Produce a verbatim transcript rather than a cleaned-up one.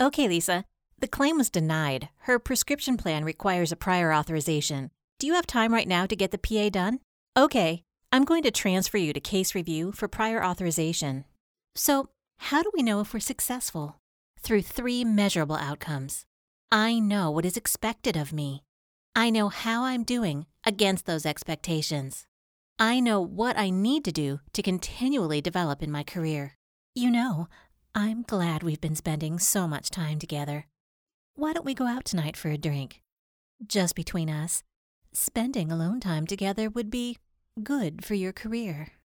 Okay, Lisa. The claim was denied. Her prescription plan requires a prior authorization. Do you have time right now to get the P A done? Okay, I'm going to transfer you to case review for prior authorization. So, how do we know if we're successful? Through three measurable outcomes. I know what is expected of me. I know how I'm doing against those expectations. I know what I need to do to continually develop in my career. You know, I'm glad we've been spending so much time together. Why don't we go out tonight for a drink? Just between us, spending alone time together would be good for your career.